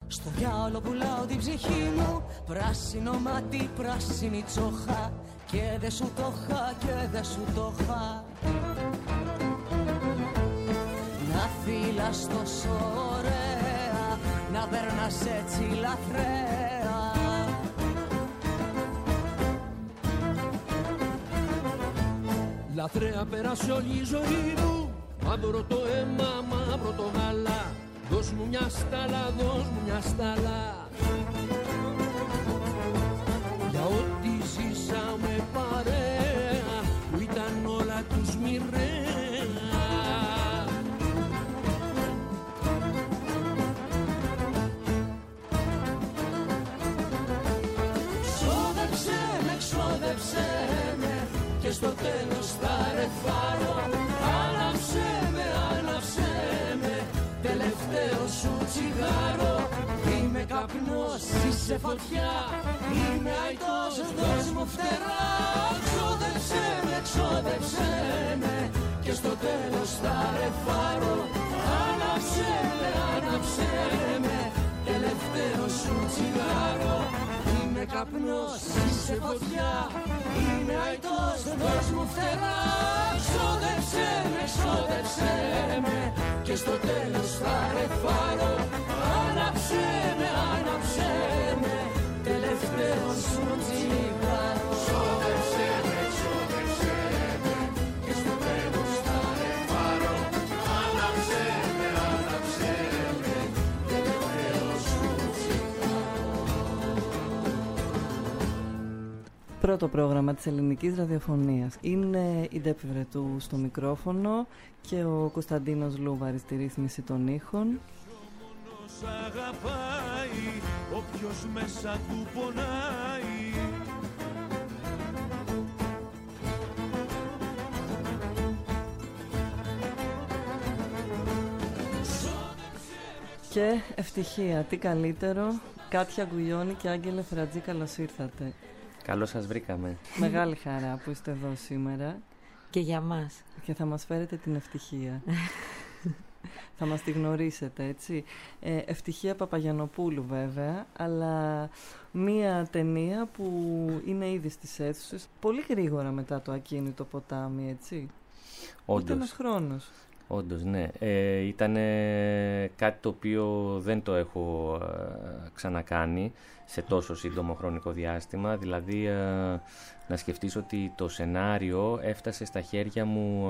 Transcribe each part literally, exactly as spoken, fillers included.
Στο διάολο πουλάω την ψυχή μου, πράσινο μάτι, πράσινη τσόχα. Και δε σου το είχα, και δε σου το είχα. Να φύλας τόσο ωραία, να περνάς έτσι λαθρέα. Λαθρέα πέρασε όλη η ζωή μου, μαύρο το αίμα, μαύρο το γάλα. Δώσ' μου μια στάλα, δώσ' μου μια στάλα. Για ό,τι ζήσαμε παρέα, που ήταν όλα τους μοιραία. Ξόδεψε με, ξόδεψε με, και στο τέλος θα ρεφάρω. Άναψε με, άναψε με, τελευταίο σου τσιγάρο. Είμαι καπνός, είσαι φωτιά, είμαι αητός, δώσ' μου φτερά. Ξόδεψε με, ξόδεψε με, και στο τέλος θα ρεφάρω. Άναψε με, άναψε με, τελευταίο σου τσιγάρο. Είμαι καπνός, είσαι φωτιά, είμαι αητός, δώσ' μου φτερά. Ξόδεψε με, ξόδεψε με, και στο τέλος θα ρεφάρω. Άναψε με, άναψε με, τελευταίο σου τσιγάρο. Ξόδεψε με, ξόδεψε με, και στο τέλος θα ρεφάρω. Άναψε με, άναψε με, τελευταίο σου τσιγάρο. Πρώτο πρόγραμμα της ελληνικής ραδιοφωνίας. Είναι η Ντέπη Βρετού στο μικρόφωνο και ο Κωνσταντίνος Λούβαρης στη ρύθμιση των ήχων. Αγαπάει, όποιος μέσα του πονάει. Και ευτυχία, τι καλύτερο. Κάτια Γκουλιώνη και Άγγελε Φρατζή, καλώς ήρθατε. Καλώς σας βρήκαμε. Μεγάλη χαρά που είστε εδώ σήμερα. Και για μας. Και θα μας φέρετε την ευτυχία. Θα μας τη γνωρίσετε, έτσι. Ε, Ευτυχία Παπαγιαννοπούλου βέβαια, αλλά μία ταινία που είναι ήδη στις αίθουσες πολύ γρήγορα μετά το Ακίνητο ποτάμι, έτσι. Όντως. Ούτε ένας χρόνος. Όντως, ναι. Ε, ήταν κάτι το οποίο δεν το έχω ε, ξανακάνει σε τόσο σύντομο χρονικό διάστημα. Δηλαδή, ε, να σκεφτείς ότι το σενάριο έφτασε στα χέρια μου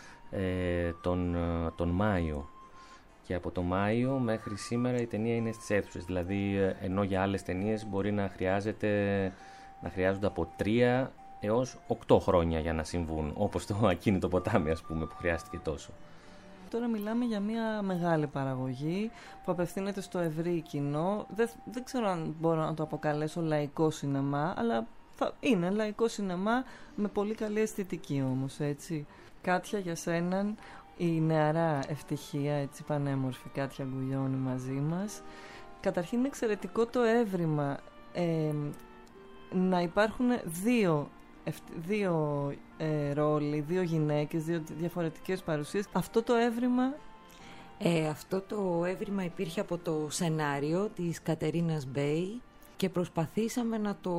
ε, τον, τον Μάιο. Και από τον Μάιο μέχρι σήμερα η ταινία είναι στις αίθουσες. Δηλαδή, ενώ για άλλες ταινίες μπορεί να, χρειάζεται, να χρειάζονται από τρία έως οκτώ χρόνια για να συμβούν. Όπως το Ακίνητο ποτάμι, ας πούμε, που χρειάστηκε τόσο. Τώρα μιλάμε για μια μεγάλη παραγωγή που απευθύνεται στο ευρύ κοινό. Δεν, δεν ξέρω αν μπορώ να το αποκαλέσω λαϊκό σινεμά, αλλά θα είναι λαϊκό σινεμά με πολύ καλή αισθητική όμως, έτσι. Κάτια, για σέναν, η νεαρά ευτυχία, έτσι πανέμορφη Κάτια Γκουλιώνη μαζί μας. Καταρχήν είναι εξαιρετικό το έβριμα ε, να υπάρχουν δύο δύο ε, ρόλοι, δύο γυναίκες, δύο διαφορετικές παρουσίες. Αυτό το έβριμα... Ε, αυτό το έβριμα υπήρχε από το σενάριο της Κατερίνας Μπέι και προσπαθήσαμε να το,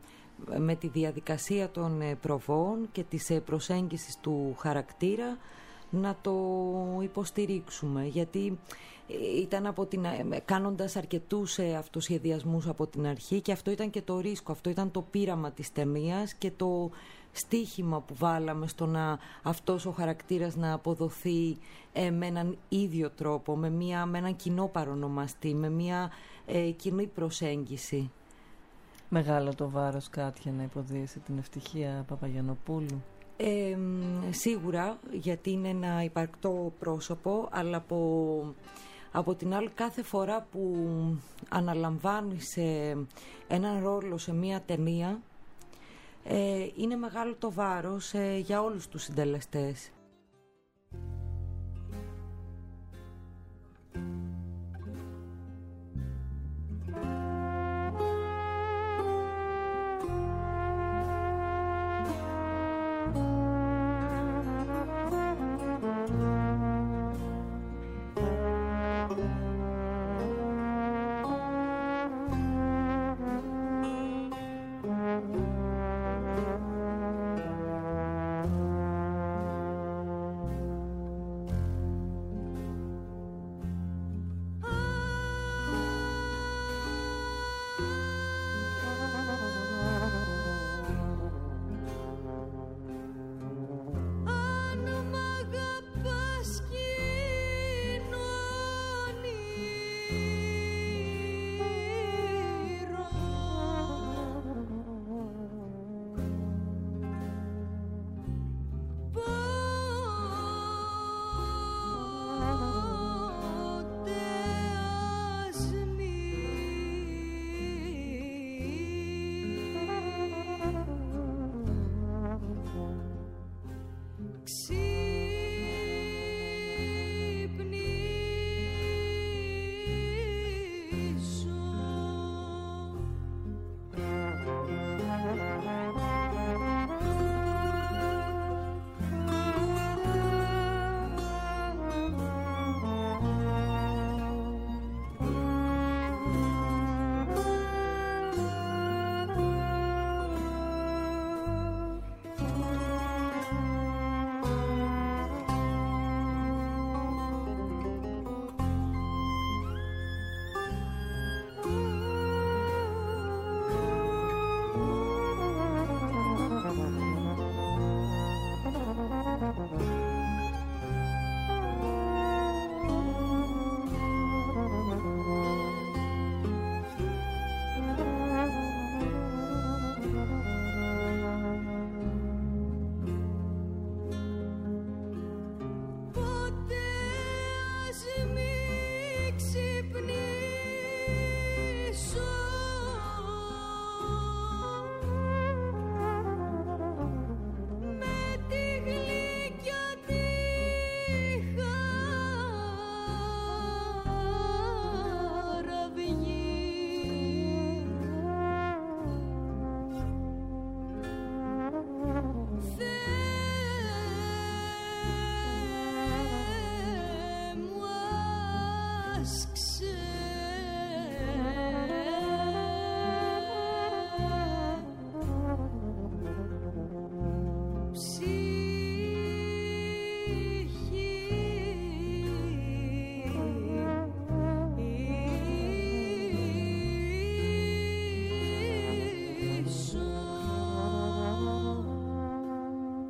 με τη διαδικασία των προβών και της προσέγγισης του χαρακτήρα, να το υποστηρίξουμε, γιατί ήταν από την, κάνοντας αρκετούς αυτοσχεδιασμούς από την αρχή, και αυτό ήταν και το ρίσκο, αυτό ήταν το πείραμα της ταινίας και το στίχημα που βάλαμε στο να αυτός ο χαρακτήρας να αποδοθεί ε, με έναν ίδιο τρόπο, με, μια, με έναν κοινό παρονομαστή, με μια ε, κοινή προσέγγιση. Μεγάλο το βάρος, Κάτια, να υποδίεσαι την ευτυχία Παπαγιαννοπούλου. Ε, σίγουρα, γιατί είναι ένα υπαρκτό πρόσωπο, αλλά από, από την άλλη κάθε φορά που αναλαμβάνεις ε, έναν ρόλο σε μία ταινία, ε, είναι μεγάλο το βάρος ε, για όλους τους συντελεστές.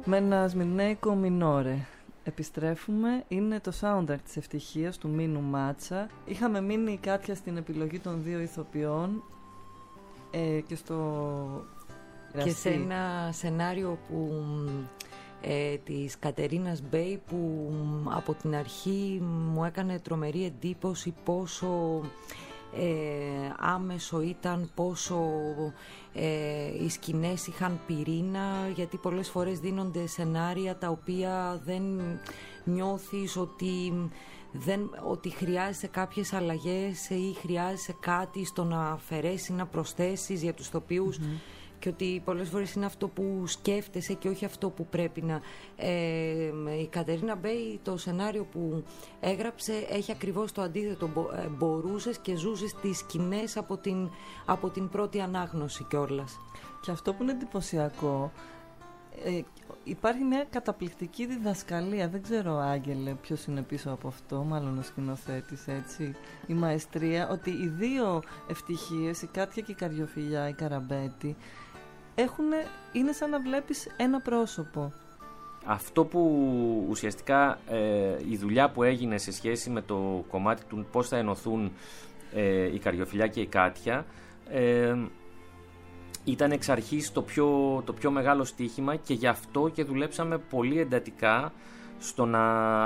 με ένα σμυρνέικο μινόρε. Επιστρέφουμε, είναι το soundtrack της Ευτυχίας του Μίνου Μάτσα. Είχαμε μείνει κάποια στην επιλογή των δύο ηθοποιών ε, και στο... Και σε ένα σενάριο που, ε, της Κατερίνας Μπέι που από την αρχή μου έκανε τρομερή εντύπωση πόσο ε, άμεσο ήταν, πόσο ε, οι σκηνές είχαν πυρήνα, γιατί πολλές φορές δίνονται σενάρια τα οποία δεν νιώθεις ότι, δεν, ότι χρειάζεσαι κάποιες αλλαγές ή χρειάζεσαι κάτι στο να αφαιρέσει, να προσθέσεις για τους ηθοποιούς. Mm-hmm. Και ότι πολλές φορές είναι αυτό που σκέφτεσαι και όχι αυτό που πρέπει να... Ε, η Κατερίνα Μπέι, το σενάριο που έγραψε, έχει ακριβώς το αντίθετο. Μπο, ε, μπορούσες και ζούσες τις σκηνές από την, από την πρώτη ανάγνωση κιόλας. Και αυτό που είναι εντυπωσιακό, ε, υπάρχει μια καταπληκτική διδασκαλία. Δεν ξέρω, Άγγελε, ποιος είναι πίσω από αυτό, μάλλον ο σκηνοθέτης, έτσι, η μαεστρία, ότι οι δύο ευτυχίες, η Κάτια και η Καριοφιλιά, η Καραμπέτη, έχουνε, είναι σαν να βλέπεις ένα πρόσωπο. Αυτό που ουσιαστικά ε, η δουλειά που έγινε σε σχέση με το κομμάτι του πώς θα ενωθούν ε, η Καριοφιλιά και η Κάτια, ε, ήταν εξ αρχής το πιο, το πιο μεγάλο στοίχημα, και γι' αυτό και δουλέψαμε πολύ εντατικά στο να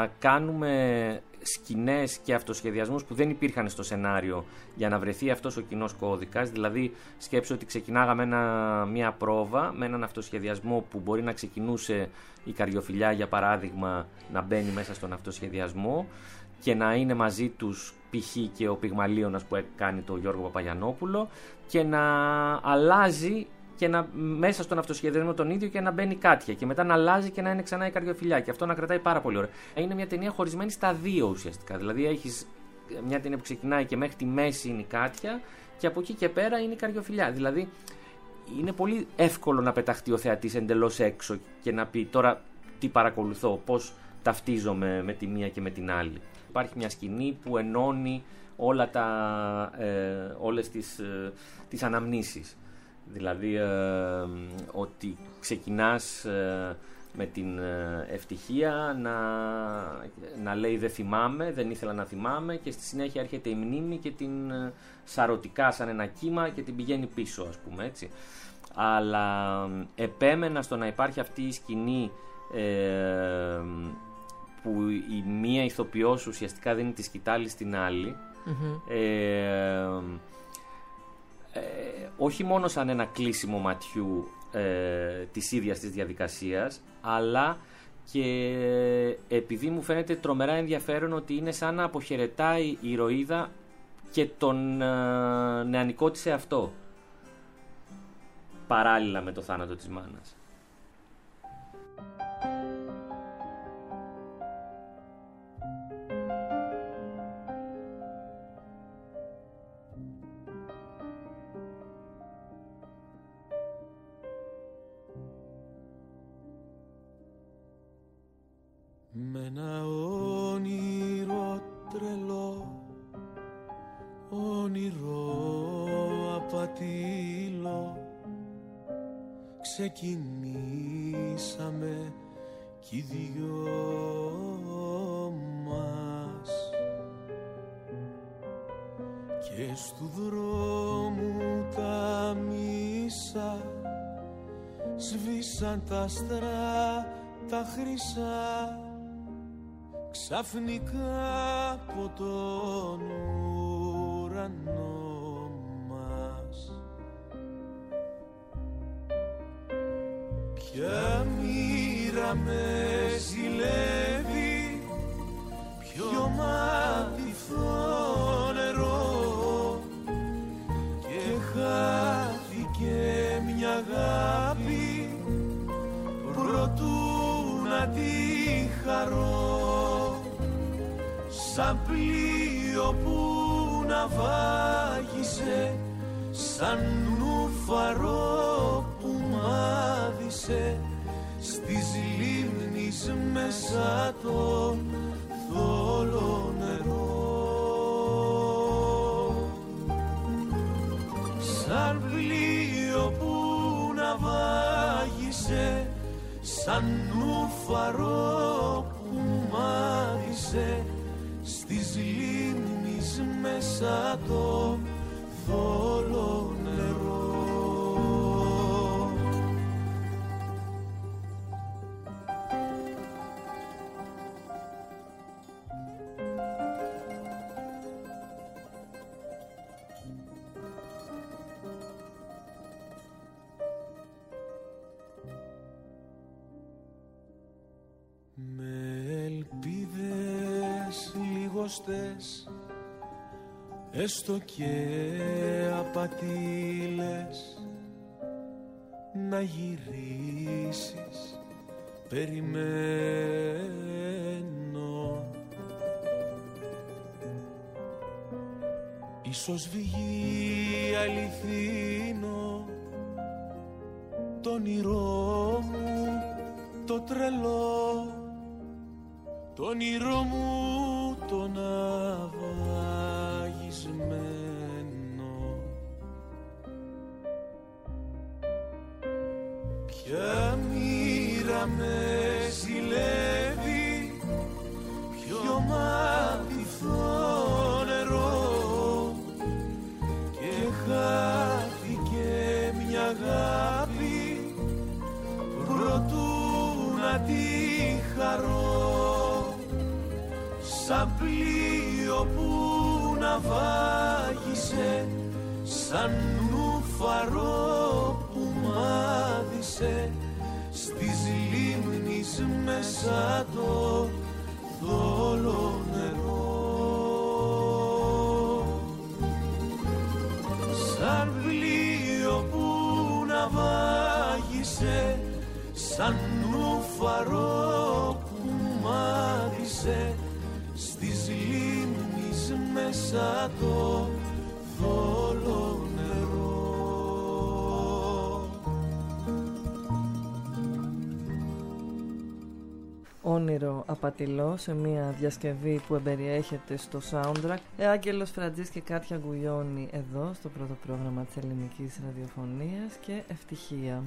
κάνουμε σκηνές και αυτοσχεδιασμούς που δεν υπήρχαν στο σενάριο για να βρεθεί αυτός ο κοινός κώδικας. Δηλαδή, σκέψου ότι ξεκινάγαμε ένα, μια πρόβα με έναν αυτοσχεδιασμό που μπορεί να ξεκινούσε η Καριοφιλιά, για παράδειγμα, να μπαίνει μέσα στον αυτοσχεδιασμό και να είναι μαζί τους π.χ. και ο Πυγμαλίωνας που κάνει το Γιώργο Παπαγιαννόπουλο, και να αλλάζει και να, μέσα στον αυτοσχεδιασμό τον ίδιο, και να μπαίνει Κάτια, και μετά να αλλάζει και να είναι ξανά η Καριοφιλιά, και αυτό να κρατάει πάρα πολύ ώρα. Είναι μια ταινία χωρισμένη στα δύο ουσιαστικά. Δηλαδή έχεις μια ταινία που ξεκινάει και μέχρι τη μέση είναι η Κάτια, και από εκεί και πέρα είναι η Καριοφιλιά. Δηλαδή είναι πολύ εύκολο να πεταχτεί ο θεατής εντελώς έξω και να πει τώρα τι παρακολουθώ, πώς ταυτίζομαι με τη μία και με την άλλη. Υπάρχει μια σκηνή που ενώνει όλα τα, ε, όλες τις, ε, τις αναμνήσεις. Δηλαδή ε, ότι ξεκινάς ε, με την ε, Ευτυχία να, να λέει δεν θυμάμαι, δεν ήθελα να θυμάμαι, και στη συνέχεια έρχεται η μνήμη και την ε, σαρωτικά σαν ένα κύμα και την πηγαίνει πίσω, ας πούμε, έτσι. Αλλά ε, επέμενα στο να υπάρχει αυτή η σκηνή ε, που η μία ηθοποιός ουσιαστικά δίνει τη σκητάλη στην άλλη, mm-hmm. ε, Ε, όχι μόνο σαν ένα κλείσιμο ματιού ε, της ίδιας της διαδικασίας, αλλά και επειδή μου φαίνεται τρομερά ενδιαφέρον ότι είναι σαν να αποχαιρετάει η ηρωίδα και τον ε, νεανικό της εαυτό, παράλληλα με το θάνατο της μάνας. Με ένα όνειρο τρελό, όνειρο απατήλο, ξεκινήσαμε κι οι δυο μας, και στου δρόμου τα μίσα σβήσαν τα άστρα τα χρυσά, ξαφνικά από τον ουρανό μας. Ποια μοίρα με ζηλεύει, ποιο μάτι νερό, και χάθηκε μια αγάπη προτού να τη χαρώ, σαν πλοίο που ναυάγησε, σαν νουφαρό που μάδισε στις λίμνης μέσα το θόλο νερό. Σαν πλοίο που ναυάγησε, σαν νουφαρό που μάδισε στις λίμνης μέσα το θόλο νερό. Έστω και απατήλες να γυρίσεις, περιμένω. Ίσως βγει αληθινό το όνειρό μου το τρελό, το όνειρό μου το ναυαγισμένο. Ποια μοίρα με ζηλεύει, ποιο μάτιθο νερό, και χάθηκε μια αγάπη προτού να τη χαρώ, σαν πλοίο που ναυάγησε, σαν νουφαρό που μάδισε στις λίμνης μέσα το θόλο νερό. Σαν πλοίο που ναυάγησε, σαν νουφαρό που μάδισε στις λίμνης μέσα το θόλο νερό. Όνειρο απατηλό, σε μια διασκευή που εμπεριέχεται στο soundtrack. Ε, Άγγελος Φραντζής και Κάτια Γκουλιώνη εδώ στο πρώτο πρόγραμμα της ελληνικής ραδιοφωνίας και ευτυχία.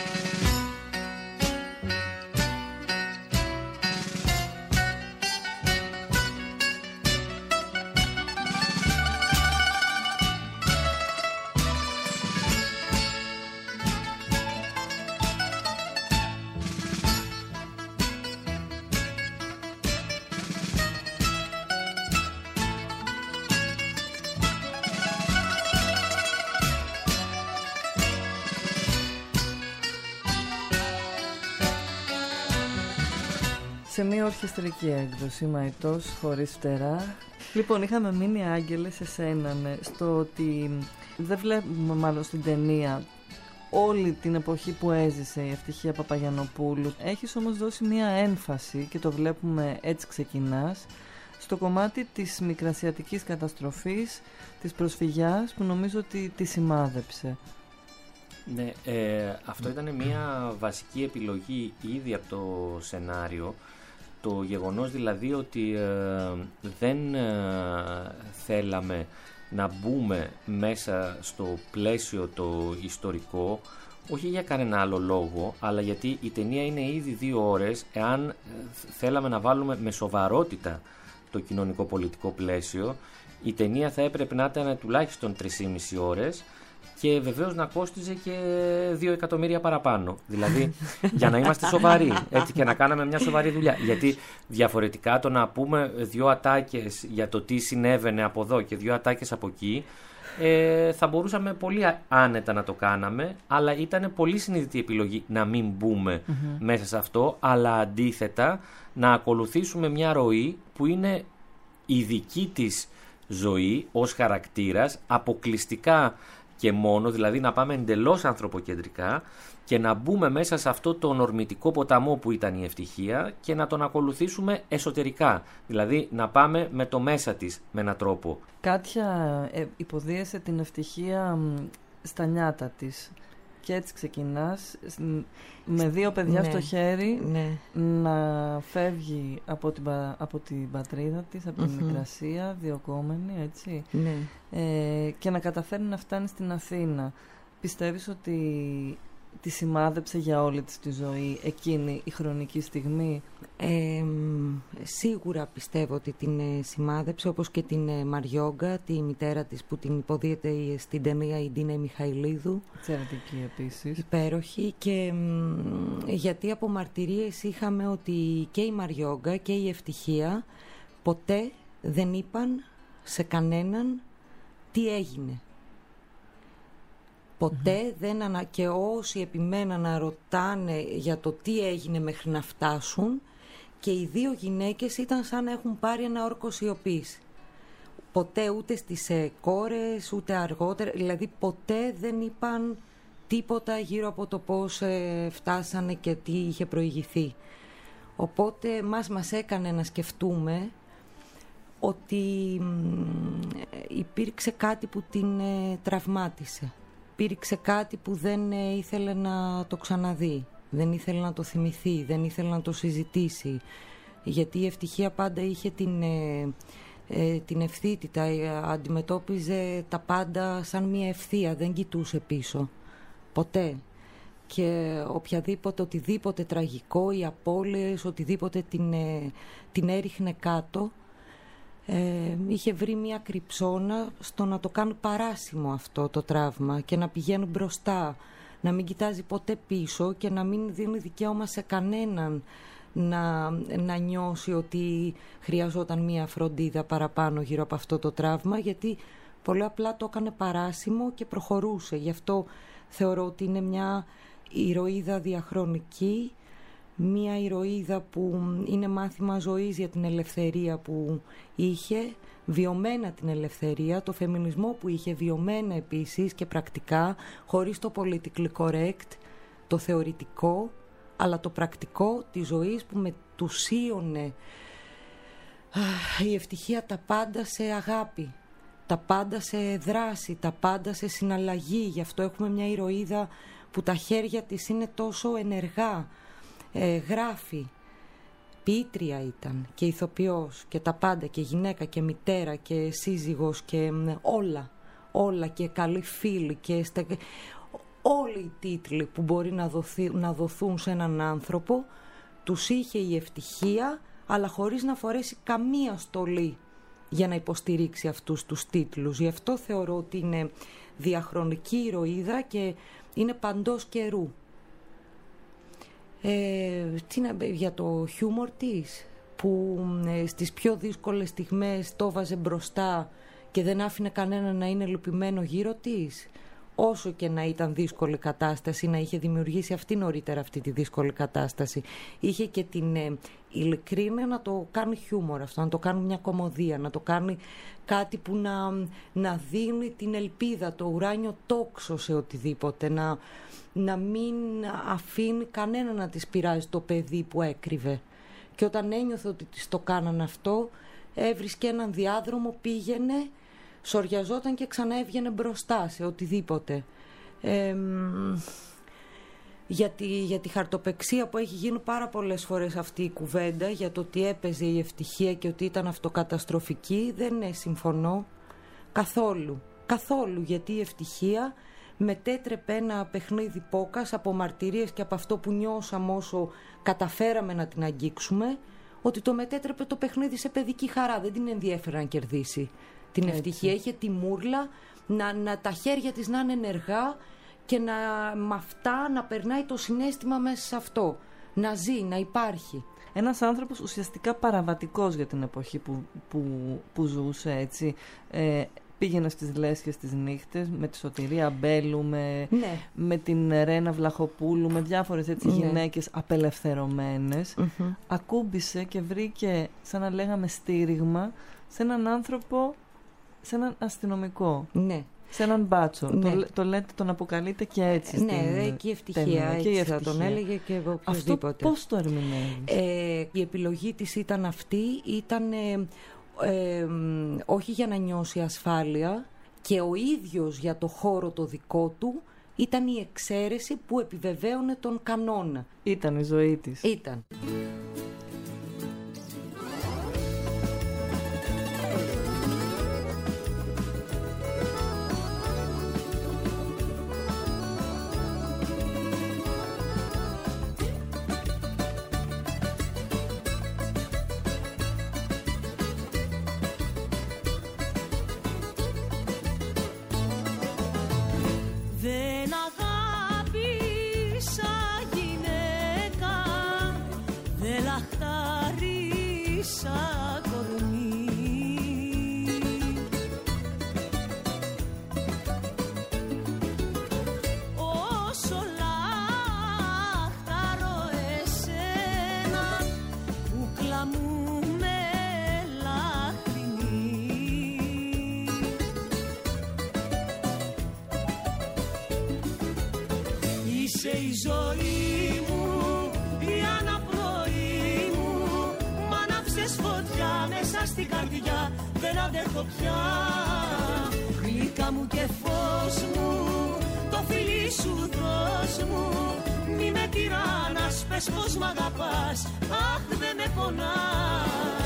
Σε μια ορχιστρική έκδοση, μαϊτός, χωρίς φτερά. Λοιπόν, είχαμε μείνει, Άγγελε, σε σένα, ναι, στο ότι δεν βλέπουμε μάλλον στην ταινία όλη την εποχή που έζησε η Ευτυχία Παπαγιαννοπούλου. Έχεις όμως δώσει μια έμφαση, και το βλέπουμε έτσι ξεκινάς, στο κομμάτι της μικρασιατικής καταστροφής, της προσφυγιάς, που νομίζω ότι τη σημάδεψε. Ναι, ε, αυτό ήταν μια βασική επιλογή ήδη από το σενάριο. Το γεγονός δηλαδή ότι ε, δεν ε, θέλαμε να μπούμε μέσα στο πλαίσιο το ιστορικό, όχι για κανένα άλλο λόγο, αλλά γιατί η ταινία είναι ήδη δύο ώρες. Εάν ε, θέλαμε να βάλουμε με σοβαρότητα το κοινωνικό-πολιτικό πλαίσιο, η ταινία θα έπρεπε να ήταν τουλάχιστον τρεις και μισή ώρες, και βεβαίως να κόστιζε και δύο εκατομμύρια παραπάνω. Δηλαδή, για να είμαστε σοβαροί, έτσι, και να κάναμε μια σοβαρή δουλειά. Γιατί διαφορετικά το να πούμε δύο ατάκες για το τι συνέβαινε από εδώ και δύο ατάκες από εκεί, ε, θα μπορούσαμε πολύ άνετα να το κάναμε, αλλά ήταν πολύ συνειδητή επιλογή να μην μπούμε mm-hmm. μέσα σε αυτό, αλλά αντίθετα να ακολουθήσουμε μια ροή που είναι η δική της ζωή ως χαρακτήρας, αποκλειστικά και μόνο, δηλαδή να πάμε εντελώς ανθρωποκεντρικά και να μπούμε μέσα σε αυτό το ορμητικό ποταμό που ήταν η Ευτυχία και να τον ακολουθήσουμε εσωτερικά, δηλαδή να πάμε με το μέσα της με έναν τρόπο. Κάτια ε, υποδίεσε την Ευτυχία στα νιάτα της, και έτσι ξεκινάς με δύο παιδιά ναι, στο χέρι ναι. να φεύγει από την, από την πατρίδα της, από την mm-hmm. Μικρασία, διωκόμενη, έτσι, ναι. ε, και να καταφέρει να φτάνει στην Αθήνα. Πιστεύεις ότι τη σημάδεψε για όλη της τη ζωή εκείνη η χρονική στιγμή? Ε, σίγουρα πιστεύω ότι την ε, σημάδεψε, όπως και την ε, Μαριόγκα, τη μητέρα της που την υποδίεται στην ταινία η Ντίνα Μιχαηλίδου. Εξαιρετική επίσης. Υπέροχη, και μ, γιατί από μαρτυρίες είχαμε ότι και η Μαριόγκα και η Ευτυχία ποτέ δεν είπαν σε κανέναν τι έγινε. Ποτέ mm-hmm. δεν ανα... και όσοι επιμέναν να ρωτάνε για το τι έγινε μέχρι να φτάσουν, και οι δύο γυναίκες ήταν σαν να έχουν πάρει ένα όρκο σιωπής. Ποτέ ούτε στις ε, κόρες ούτε αργότερα, δηλαδή ποτέ δεν είπαν τίποτα γύρω από το πώς ε, φτάσανε και τι είχε προηγηθεί. Οπότε μας μας έκανε να σκεφτούμε ότι μ, υπήρξε κάτι που την ε, τραυμάτισε. Υπήρξε κάτι που δεν ε, ήθελε να το ξαναδεί, δεν ήθελε να το θυμηθεί, δεν ήθελε να το συζητήσει. Γιατί η Ευτυχία πάντα είχε την, ε, ε, την ευθύτητα, ε, αντιμετώπιζε τα πάντα σαν μια ευθεία, δεν κοιτούσε πίσω. Ποτέ. Και οποιαδήποτε, οτιδήποτε τραγικό, οι απώλειες, οτιδήποτε την, ε, την έριχνε κάτω, ε, είχε βρει μια κρυψώνα στο να το κάνει παράσιμο αυτό το τραύμα και να πηγαίνει μπροστά, να μην κοιτάζει ποτέ πίσω και να μην δίνει δικαίωμα σε κανέναν να, να νιώσει ότι χρειαζόταν μια φροντίδα παραπάνω γύρω από αυτό το τραύμα, γιατί πολύ απλά το έκανε παράσιμο και προχωρούσε. Γι' αυτό θεωρώ ότι είναι μια ηρωίδα διαχρονική, μια ηρωίδα που είναι μάθημα ζωής για την ελευθερία που είχε, βιωμένα την ελευθερία, το φεμινισμό που είχε βιωμένα επίσης και πρακτικά, χωρίς το politically correct, το θεωρητικό, αλλά το πρακτικό της ζωής που μετουσίωνε η Ευτυχία τα πάντα σε αγάπη, τα πάντα σε δράση, τα πάντα σε συναλλαγή. Γι' αυτό έχουμε μια ηρωίδα που τα χέρια της είναι τόσο ενεργά, ε, γράφει, ποιήτρια ήταν και ηθοποιός και τα πάντα, και γυναίκα και μητέρα και σύζυγος και ε, όλα, όλα, και καλή φίλη και στε... όλοι οι τίτλοι που μπορεί να, δοθεί, να δοθούν σε έναν άνθρωπο τους είχε η Ευτυχία, αλλά χωρίς να φορέσει καμία στολή για να υποστηρίξει αυτούς τους τίτλους. Γι' αυτό θεωρώ ότι είναι διαχρονική ηρωίδα και είναι παντός καιρού. Ε, τι να, για το χιούμορ της, που ε, στις πιο δύσκολες στιγμές το βάζε μπροστά και δεν άφηνε κανένα να είναι λυπημένο γύρω της, όσο και να ήταν δύσκολη κατάσταση, να είχε δημιουργήσει αυτή νωρίτερα αυτή τη δύσκολη κατάσταση. Είχε και την ε, ειλικρίνεια να το κάνει χιούμορ αυτό, να το κάνει μια κωμωδία, να το κάνει κάτι που να, να δίνει την ελπίδα, το ουράνιο τόξο σε οτιδήποτε, να, να μην αφήνει κανένα να της πειράζει το παιδί που έκρυβε. Και όταν ένιωθε ότι της το κάναν αυτό, έβρισκε έναν διάδρομο, πήγαινε, σοριαζόταν και ξανά έβγαινε μπροστά σε οτιδήποτε. Ε, για, τη, για τη χαρτοπεξία που έχει γίνει πάρα πολλές φορές αυτή η κουβέντα, για το ότι έπαιζε η Ευτυχία και ότι ήταν αυτοκαταστροφική, δεν ναι, συμφωνώ καθόλου. Καθόλου, γιατί η Ευτυχία μετέτρεπε ένα παιχνίδι πόκας από μαρτυρίες και από αυτό που νιώσαμε όσο καταφέραμε να την αγγίξουμε, ότι το μετέτρεπε το παιχνίδι σε παιδική χαρά. Δεν την ενδιέφερε να κερδίσει την Έτσι. Ευτυχία. Είχε τη μούρλα, να, να, τα χέρια της να είναι ενεργά και να, με αυτά να περνάει το συναίσθημα μέσα σε αυτό. Να ζει, να υπάρχει. Ένας άνθρωπος ουσιαστικά παραβατικός για την εποχή που, που, που ζούσε, έτσι. Ε, πήγαινε στις λέσχες τις νύχτες με τη Σωτηρία Μπέλου, με, ναι. με την Ρένα Βλαχοπούλου, με διάφορες έτσι, ναι. γυναίκες απελευθερωμένες. Mm-hmm. Ακούμπησε και βρήκε, σαν να λέγαμε, στήριγμα σε έναν άνθρωπο, σε έναν αστυνομικό. Ναι. Σε έναν μπάτσο. Ναι. Το, το λέτε, τον αποκαλείτε και έτσι. Ναι, στην και η Ευτυχία. Ταινία. Έτσι και η Ευτυχία. Θα τον έλεγε και οποιοδήποτε. Αυτό πώς το ερμηνεύεις? Ε, η επιλογή της ήταν αυτή, ήταν ε, ε, όχι για να νιώσει ασφάλεια, και ο ίδιος για το χώρο το δικό του ήταν η εξαίρεση που επιβεβαίωνε τον κανόνα. Ήταν η ζωή της. Ήταν. ζωή μου, η αναπνοή μου, μ' άναψες φωτιά μέσα στην καρδιά, δεν αντέχω πια. Γλυκά μου και φως μου, το φιλί σου δώσ' μου, μη με τυράννας, πες πως μ' αγαπάς, αχ δεν με πονάς.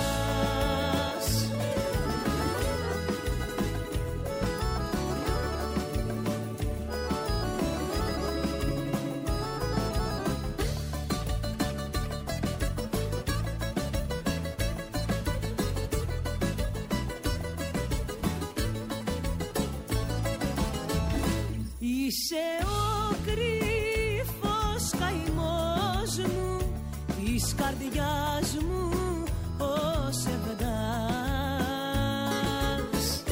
Είσαι ο κρύφος καημός μου, της καρδιάς μου ο σεβδάς.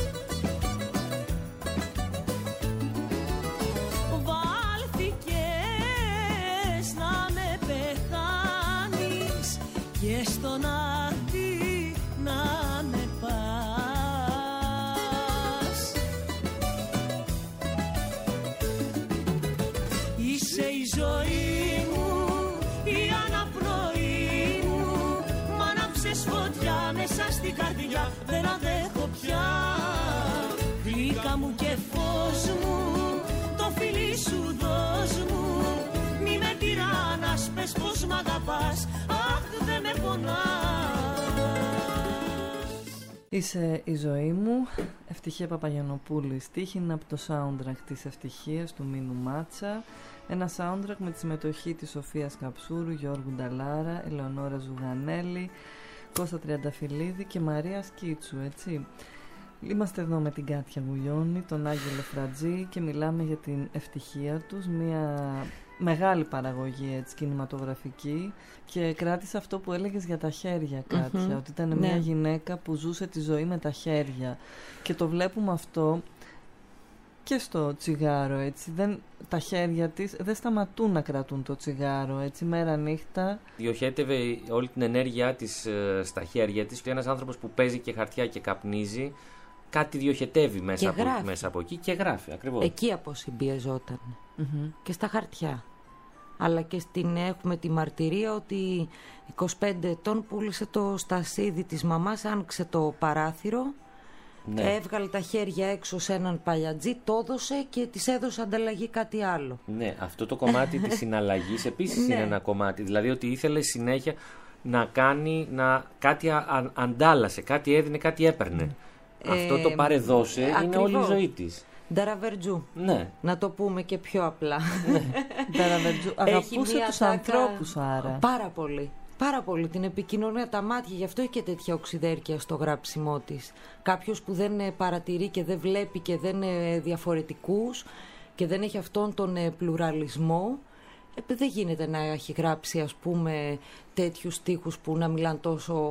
Βάλθηκες να με πεθάνεις και στον άδει να με πας. Είσαι η ζωή μου, η αναπνοή μου, μ' άναψες φωτιά μέσα στην καρδιά, δεν αντέχω πια. Γλυκά μου και φως μου, το φιλί σου δώσ' μου, μη με τυράννας, πες πως μ' αγαπάς, αχ δεν με πονάς. Είσαι η ζωή μου, Ευτυχία Παπαγιαννοπούλη. Στίχη είναι από το soundtrack της Ευτυχίας του Μίνου Μάτσα. Ένα soundtrack με τη συμμετοχή της Σοφίας Καψούρου, Γιώργου Νταλάρα, Ελεονόρα Ζουγανέλη, Κώστα Τριανταφυλλίδη και Μαρία Σκίτσου, έτσι. Είμαστε εδώ με την Κάτια Γουλιώνη, τον Άγγελο Φρατζή και μιλάμε για την ευτυχία τους, μια μεγάλη παραγωγή έτσι, κινηματογραφική, και κράτησε αυτό που έλεγες για τα χέρια, Κάτια, mm-hmm. ότι ήταν μια ναι. γυναίκα που ζούσε τη ζωή με τα χέρια, και το βλέπουμε αυτό και στο τσιγάρο, έτσι. Δεν, τα χέρια της δεν σταματούν να κρατούν το τσιγάρο, έτσι, μέρα νύχτα. Διοχέτευε όλη την ενέργειά της ε, στα χέρια της, και ένας άνθρωπος που παίζει και χαρτιά και καπνίζει, κάτι διοχετεύει μέσα, από, μέσα από εκεί και γράφει, ακριβώς. Εκεί αποσυμπιεζόταν mm-hmm. και στα χαρτιά. Αλλά και στην έχουμε τη μαρτυρία ότι είκοσι πέντε ετών πούλησε το στασίδι της μαμάς, άνοιξε το παράθυρο, ναι. έβγαλε τα χέρια έξω σε έναν παλιατζή, το έδωσε και της έδωσε ανταλλαγή κάτι άλλο. Ναι, αυτό το κομμάτι της συναλλαγής επίσης ναι. είναι ένα κομμάτι. Δηλαδή ότι ήθελε συνέχεια να κάνει, να, κάτι α, αντάλλασε, κάτι έδινε, κάτι έπαιρνε. Ε, αυτό το πάρε δώσε ε, είναι όλη η ζωή της. Νταραβερτζού. Ναι. Να το πούμε και πιο απλά. Ναι. Νταραβερτζού. Αγαπούσε τους τάκα... ανθρώπους, άρα. Πάρα πολύ. Πάρα πολύ. Την επικοινωνία, τα μάτια. Γι' αυτό έχει και τέτοια οξυδέρκεια στο γράψιμό της. Κάποιος που δεν παρατηρεί και δεν βλέπει και δεν είναι διαφορετικούς και δεν έχει αυτόν τον πλουραλισμό, δεν γίνεται να έχει γράψει, ας πούμε, τέτοιους στίχους που να μιλάνε τόσο,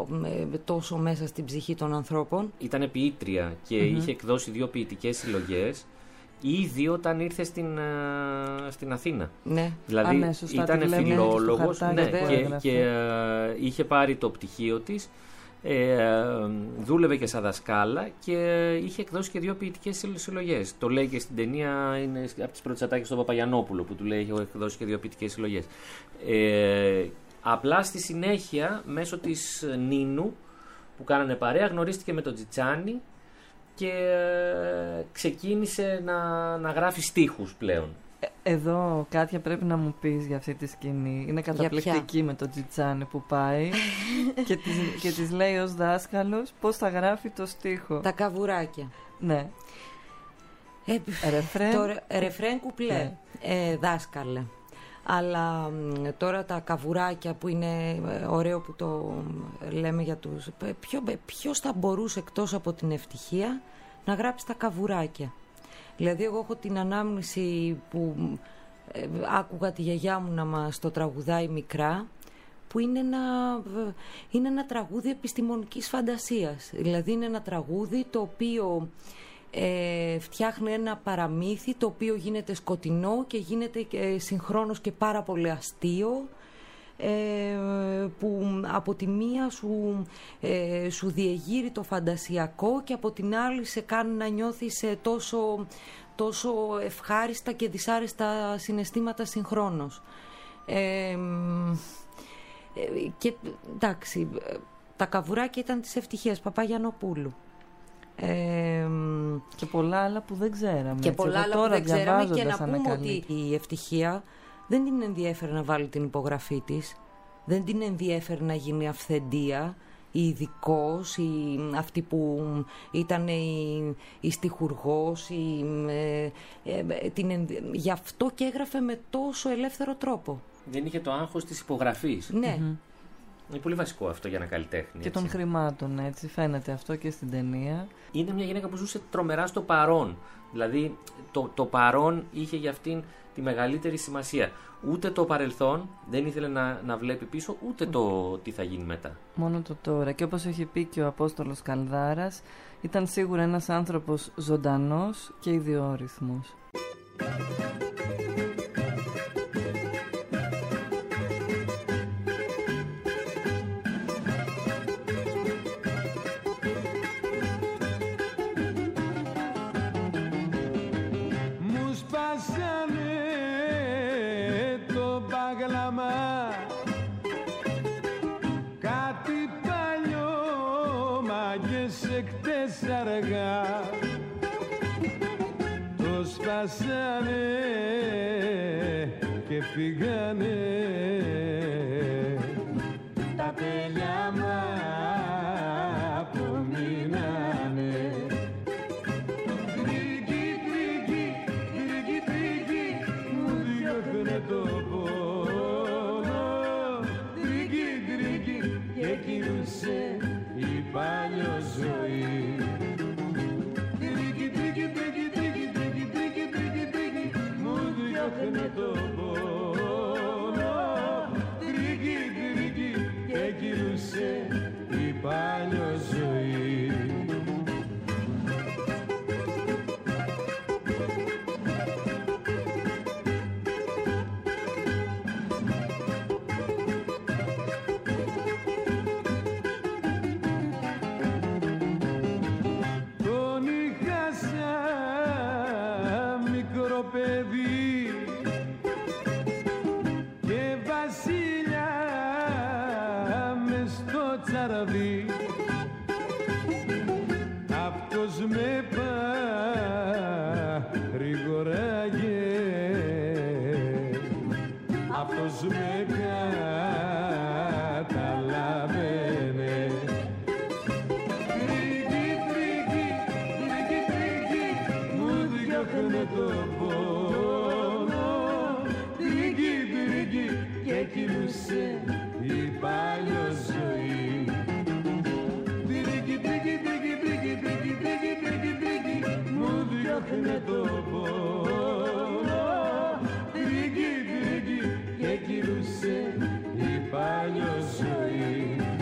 τόσο μέσα στην ψυχή των ανθρώπων. Ήταν ποιήτρια και mm-hmm. είχε εκδώσει δύο ποιητικές συλλογές ήδη όταν ήρθε στην, στην Αθήνα. Ναι. Δηλαδή αμέσως, ήταν φιλόλογος ναι, και, και uh, είχε πάρει το πτυχίο της, ε, δούλευε και σαν δασκάλα και είχε εκδώσει και δύο ποιητικές συλλογές. Το λέει και στην ταινία, είναι από τις πρώτες ατάκες στον Παπαγιαννόπουλο που του λέει έχει εκδώσει και δύο ποιητικές συλλογές. Ε, απλά στη συνέχεια μέσω της Νίνου που κάνανε παρέα γνωρίστηκε με τον Τζιτσάνι και ε, ξεκίνησε να, να γράφει στίχους πλέον. Εδώ, Κάτια, πρέπει να μου πεις για αυτή τη σκηνή. Είναι καταπληκτική με τον Τζιτσάνι που πάει και, της, και της λέει ως δάσκαλος πώς θα γράφει το στίχο. Τα καβουράκια. Ναι. Ε, ρεφρέν. Το ρεφρέν κουπλέ, ναι. ε, δάσκαλε. Αλλά τώρα τα καβουράκια που είναι ωραίο που το λέμε για τους... Ποιο, ποιος θα μπορούσε εκτός από την ευτυχία να γράψει τα καβουράκια. Δηλαδή εγώ έχω την ανάμνηση που ε, άκουγα τη γιαγιά μου να μας το τραγουδάει μικρά, που είναι ένα, είναι ένα τραγούδι επιστημονικής φαντασίας. Δηλαδή είναι ένα τραγούδι το οποίο ε, φτιάχνει ένα παραμύθι το οποίο γίνεται σκοτεινό και γίνεται ε, συγχρόνως και πάρα πολύ αστείο, Ε, που από τη μία σου, ε, σου διεγείρει το φαντασιακό και από την άλλη σε κάνει να νιώθεις τόσο τόσο ευχάριστα και δυσάρεστα συναισθήματα συγχρόνως. Ε, και εντάξει, τα καβουράκια ήταν της Ευτυχίας Παπαγιαννοπούλου. Ε, και πολλά άλλα που δεν ξέραμε. Και έτσι. πολλά Εγώ άλλα τώρα που δεν ξέραμε και να πούμε ανακαλύπτω. ότι η Ευτυχία δεν την ενδιέφερε να βάλει την υπογραφή της, δεν την ενδιέφερε να γίνει αυθεντία, η ειδικός, η, αυτή που ήταν η, η στιχουργός, η, ε, ε, την, γι' αυτό και έγραφε με τόσο ελεύθερο τρόπο. Δεν είχε το άγχος της υπογραφής. Ναι. Mm-hmm. Είναι πολύ βασικό αυτό για ένα καλλιτέχνη. Και έτσι. των χρημάτων, έτσι, φαίνεται αυτό και στην ταινία. Είναι μια γυναίκα που ζούσε τρομερά στο παρόν. Δηλαδή το, το παρόν είχε για αυτήν τη μεγαλύτερη σημασία. Ούτε το παρελθόν δεν ήθελε να, να βλέπει πίσω, ούτε το τι θα γίνει μετά. Μόνο το τώρα. Και όπως έχει πει και ο Απόστολος Καλδάρας, ήταν σίγουρα ένας άνθρωπος ζωντανός και ιδιόρυθμος. Αργά το σπάσανε και φύγανε τα πελάμα που μείνανε. Τρίκι, τρίκι, τρίκι, τρίκι μου διώχνε το πόνο. Τρίκι, τρίκι και κυλούσε η παλιό ζωή. Με το πόνο, τρίκι, τρίκι και κυλούσε η παλιό ζωή. Τον είχα σαν μικρό παιδί αυτός με παρηγοράγε, αυτός με καταλάβαινε. Τρίκι, τρίκι, τρίκι, τρίκι μου διώχνε το πόνο. Τρίκι, τρίκι και κυλούσε η παλιό ζωή. Διώχνε το πόνο, τρίκι, τρίκι και κυλούσε η παλιό ζωή.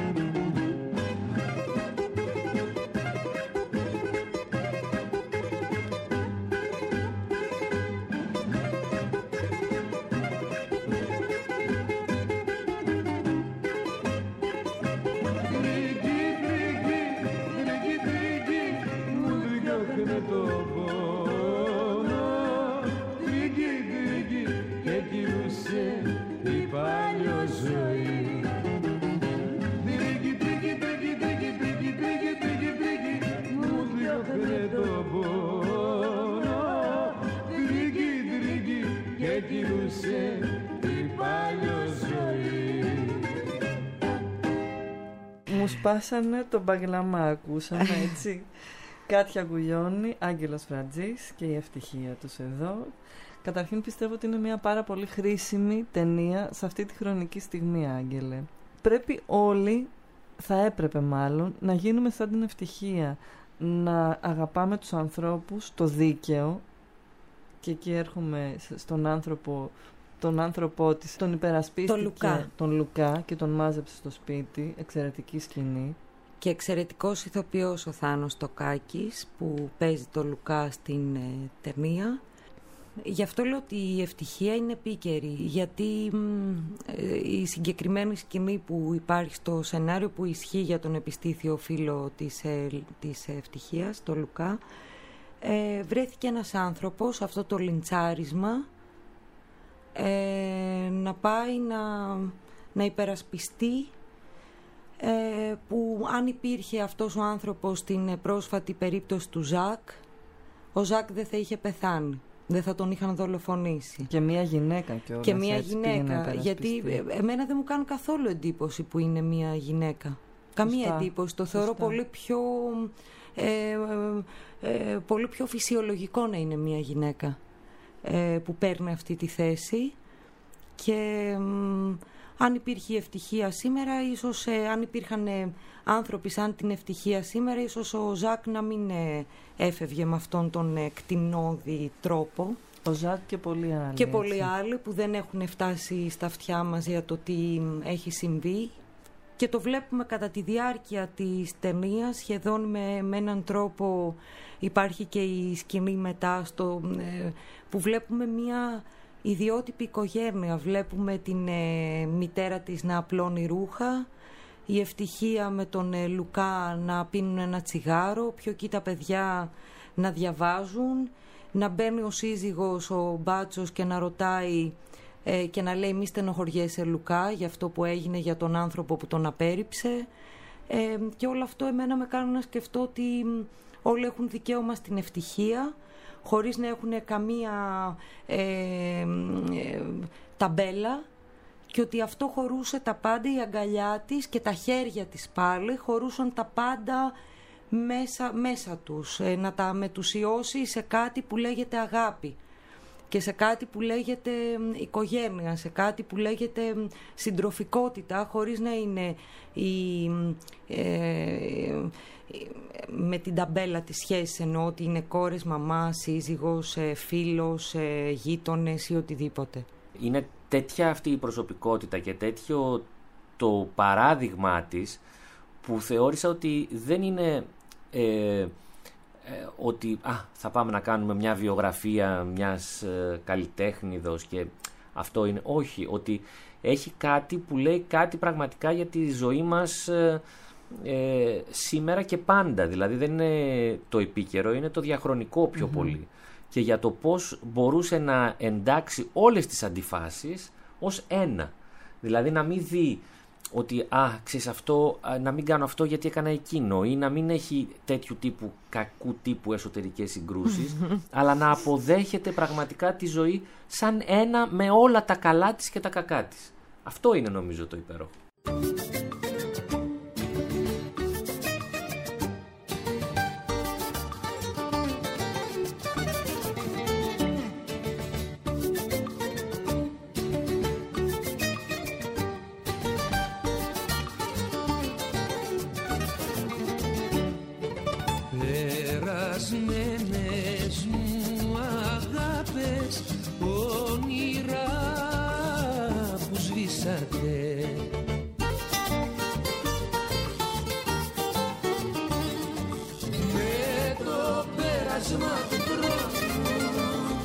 Μου σπάσανε τον μπαγλαμά, ακούσαμε, έτσι. Κάτια Γουλιώνη, Άγγελος Φρατζής και η Ευτυχία τους εδώ. Καταρχήν πιστεύω ότι είναι μια πάρα πολύ χρήσιμη ταινία σε αυτή τη χρονική στιγμή, Άγγελε. Πρέπει όλοι, θα έπρεπε μάλλον, να γίνουμε σαν την Ευτυχία. Να αγαπάμε τους ανθρώπους, το δίκαιο, και εκεί έρχομαι στον άνθρωπο, τον άνθρωπό της, τον υπερασπίστηκε, τον Λουκά. τον Λουκά και τον μάζεψε στο σπίτι, εξαιρετική σκηνή. Και εξαιρετικός ηθοποιός ο Θάνος Τοκάκης που παίζει τον Λουκά στην ε, ταινία. Γι' αυτό λέω ότι η Ευτυχία είναι επίκαιρη, γιατί ε, η συγκεκριμένη σκηνή που υπάρχει στο σενάριο που ισχύει για τον επιστήθιο φίλο της, ε, της Ευτυχίας, τον Λουκά, ε, βρέθηκε ένας άνθρωπος, αυτό το λιντσάρισμα, ε, να πάει να, να υπερασπιστεί, ε, που αν υπήρχε αυτός ο άνθρωπος στην πρόσφατη περίπτωση του Ζακ, ο Ζακ δεν θα είχε πεθάνει. Δεν θα τον είχαν δολοφονήσει. Και μία γυναίκα κιόλας. Και μία γυναίκα. Γιατί εμένα δεν μου κάνουν καθόλου εντύπωση που είναι μία γυναίκα. Καμία Σωστά. εντύπωση. Το θεωρώ Σωστά. πολύ πιο, ε, ε, ε, πολύ πιο φυσιολογικό να είναι μία γυναίκα ε, που παίρνει αυτή τη θέση. Και ε, αν υπήρχε ευτυχία σήμερα, ίσως ε, αν υπήρχαν ε, άνθρωποι σαν την ευτυχία σήμερα, ίσως ο Ζακ να μην ε, έφευγε με αυτόν τον ε, κτηνώδη τρόπο. Ο Ζακ και πολλοί άλλοι. Και πολλοί άλλοι που δεν έχουν φτάσει στα αυτιά μας για το τι έχει συμβεί. Και το βλέπουμε κατά τη διάρκεια της ταινίας, σχεδόν με, με έναν τρόπο. Υπάρχει και η σκηνή μετά στο, ε, που βλέπουμε μια ιδιότυπη οικογένεια. Βλέπουμε την ε, μητέρα της να απλώνει ρούχα, η Ευτυχία με τον ε, Λουκά να πίνουν ένα τσιγάρο, πιο εκεί τα παιδιά να διαβάζουν, να μπαίνει ο σύζυγος, ο Μπάτσος, και να ρωτάει ε, και να λέει μη στενοχωριέσαι Λουκά για αυτό που έγινε, για τον άνθρωπο που τον απέρριψε, ε, και όλο αυτό εμένα με κάνει να σκεφτώ ότι όλοι έχουν δικαίωμα στην ευτυχία, χωρίς να έχουν καμία ε, ε, ταμπέλα, και ότι αυτό χωρούσε τα πάντα, η αγκαλιά της και τα χέρια της πάλι χωρούσαν τα πάντα μέσα, μέσα τους, ε, να τα μετουσιώσει σε κάτι που λέγεται αγάπη και σε κάτι που λέγεται οικογένεια, σε κάτι που λέγεται συντροφικότητα, χωρίς να είναι η, ε, με την ταμπέλα της σχέσης, εννοώ ότι είναι κόρες, μαμά, σύζυγος, φίλος, γείτονες ή οτιδήποτε. Είναι τέτοια αυτή η προσωπικότητα και τέτοιο το παράδειγμά της που θεώρησα ότι δεν είναι ε, ε, ότι α, θα πάμε να κάνουμε μια βιογραφία μιας ε, καλλιτέχνηδος και αυτό είναι. Όχι, ότι έχει κάτι που λέει κάτι πραγματικά για τη ζωή μας ε, ε, σήμερα και πάντα. Δηλαδή δεν είναι το επίκαιρο, είναι το διαχρονικό πιο mm-hmm. πολύ. Και για το πώς μπορούσε να εντάξει όλες τις αντιφάσεις ως ένα. Δηλαδή να μην δει ότι α, ξέρεις αυτό, να μην κάνω αυτό γιατί έκανα εκείνο, ή να μην έχει τέτοιου τύπου κακού τύπου εσωτερικές συγκρούσεις, αλλά να αποδέχεται πραγματικά τη ζωή σαν ένα με όλα τα καλά της και τα κακά της. Αυτό είναι νομίζω το υπέροχο. Περασμένες μου αγάπες, όνειρα που σβήσατε, με το πέρασμα του χρόνου